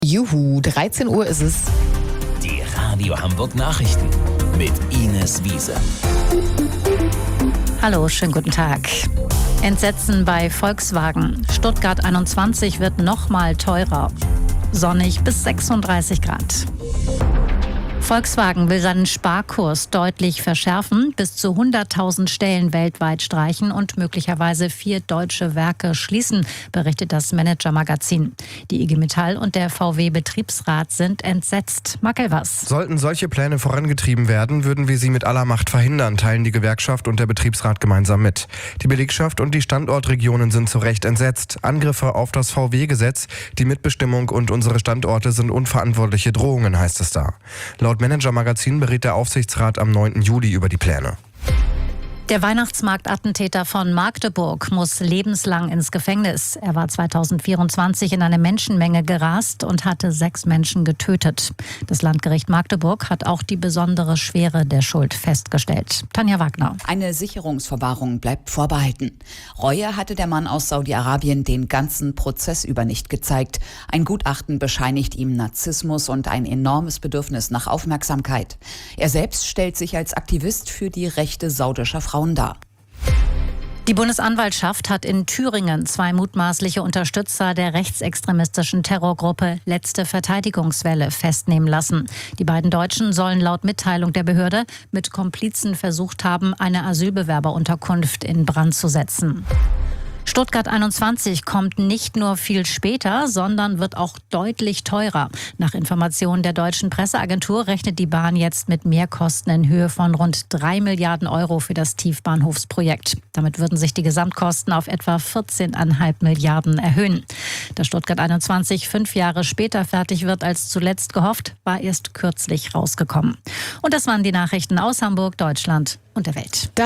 Juhu, 13 Uhr ist es. Die Radio Hamburg Nachrichten mit Ines Wiese. Hallo, schönen guten Tag. Entsetzen bei Volkswagen. Stuttgart 21 wird nochmal teurer. Sonnig bis 36 Grad. Volkswagen will seinen Sparkurs deutlich verschärfen, bis zu 100.000 Stellen weltweit streichen und möglicherweise 4 deutsche Werke schließen, berichtet das Manager-Magazin. Die IG Metall und der VW-Betriebsrat sind entsetzt. Marc Elvers. Sollten solche Pläne vorangetrieben werden, würden wir sie mit aller Macht verhindern, teilen die Gewerkschaft und der Betriebsrat gemeinsam mit. Die Belegschaft und die Standortregionen sind zu Recht entsetzt. Angriffe auf das VW-Gesetz, die Mitbestimmung und unsere Standorte sind unverantwortliche Drohungen, heißt es da. Laut Manager-Magazin berät der Aufsichtsrat am 9. Juli über die Pläne. Der Weihnachtsmarktattentäter von Magdeburg muss lebenslang ins Gefängnis. Er war 2024 in eine Menschenmenge gerast und hatte 6 Menschen getötet. Das Landgericht Magdeburg hat auch die besondere Schwere der Schuld festgestellt. Tanja Wagner. Eine Sicherungsverwahrung bleibt vorbehalten. Reue hatte der Mann aus Saudi-Arabien den ganzen Prozess über nicht gezeigt. Ein Gutachten bescheinigt ihm Narzissmus und ein enormes Bedürfnis nach Aufmerksamkeit. Er selbst stellt sich als Aktivist für die Rechte saudischer Frauen dar. Die Bundesanwaltschaft hat in Thüringen 2 mutmaßliche Unterstützer der rechtsextremistischen Terrorgruppe Letzte Verteidigungswelle festnehmen lassen. Die beiden Deutschen sollen laut Mitteilung der Behörde mit Komplizen versucht haben, eine Asylbewerberunterkunft in Brand zu setzen. Stuttgart 21 kommt nicht nur viel später, sondern wird auch deutlich teurer. Nach Informationen der deutschen Presseagentur rechnet die Bahn jetzt mit Mehrkosten in Höhe von rund 3 Milliarden Euro für das Tiefbahnhofsprojekt. Damit würden sich die Gesamtkosten auf etwa 14,5 Milliarden erhöhen. Dass Stuttgart 21 5 Jahre später fertig wird als zuletzt gehofft, war erst kürzlich rausgekommen. Und das waren die Nachrichten aus Hamburg, Deutschland und der Welt.